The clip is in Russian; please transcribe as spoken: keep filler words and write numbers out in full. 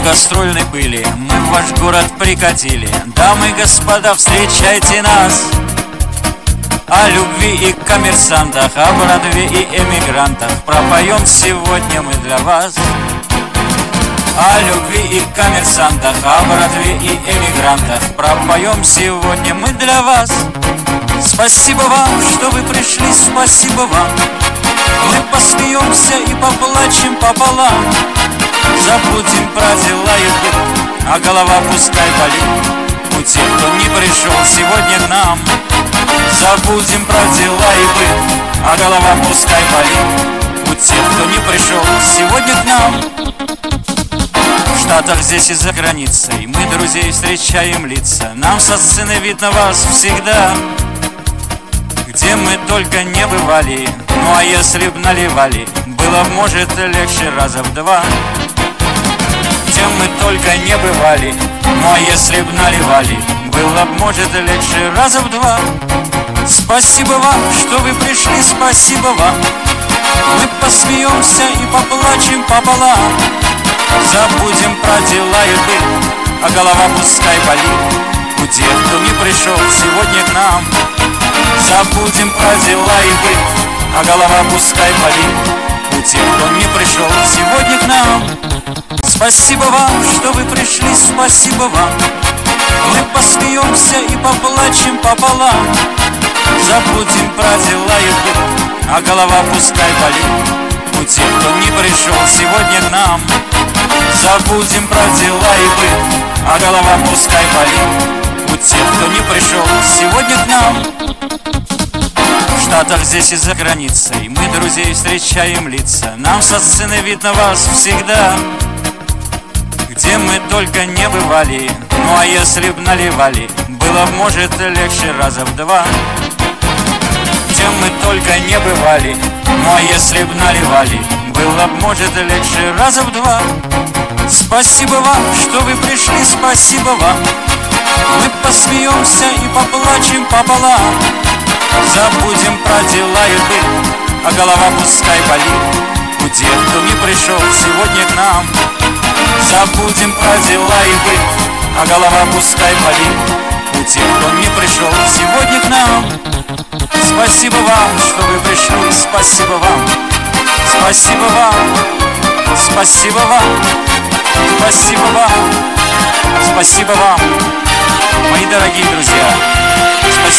гастрольной пыли мы в ваш город прикатили. Дамы и господа, встречайте нас. О любви и коммерсантах, о Бродвее и эмигрантах пропоем сегодня мы для вас. О любви и коммерсантах, о Бродвее и эмигрантах пропоем сегодня мы для вас. Спасибо вам, что вы пришли, спасибо вам. Мы посмеемся и поплачем пополам. Забудем про дела и быт, а голова пускай болит у тех, кто не пришел сегодня к нам. Забудем про дела и быт, а голова пускай болит у тех, кто не пришел сегодня к нам. В Штатах здесь и за границей мы друзей встречаем лица. Нам со сцены видно вас всегда, где мы только не бывали. Ну а если б наливали, было б, может, легче раза в два. Где мы только не бывали, ну а если б наливали, было б, может, легче раза в два. Спасибо вам, что вы пришли, спасибо вам. Мы посмеемся и поплачем пополам. Забудем про дела и быт, а голова пускай болит у тех, кто не пришел сегодня к нам. Забудем про дела и быт, а голова пускай болит у тех, кто не пришел сегодня к нам. Спасибо вам, что вы пришли, спасибо вам. Мы посмеемся и поплачем пополам. Забудем про дела и быт, а голова пускай болит у тех, кто не пришел сегодня к нам. Забудем про дела и быт, а голова пускай болит у тех, кто не пришел сегодня к нам. В Штатах здесь и за границей мы друзей встречаем лица. Нам со сцены видно вас всегда, где мы только не бывали. Ну а если б наливали, было б, может, легче раза в два. Где мы только не бывали, ну а если б наливали, было б, может, легче раза в два. Спасибо вам, что вы пришли, спасибо вам. Мы посмеемся и поплачем пополам. Забудем про дела и быт, а голова пускай болит у тех, кто не пришел сегодня к нам. Забудем про дела и быт, а голова пускай болит у тех, кто не пришел сегодня к нам. Спасибо вам, что вы пришли, спасибо вам. Спасибо вам, спасибо вам, спасибо вам, спасибо вам, мои дорогие друзья. Спасибо.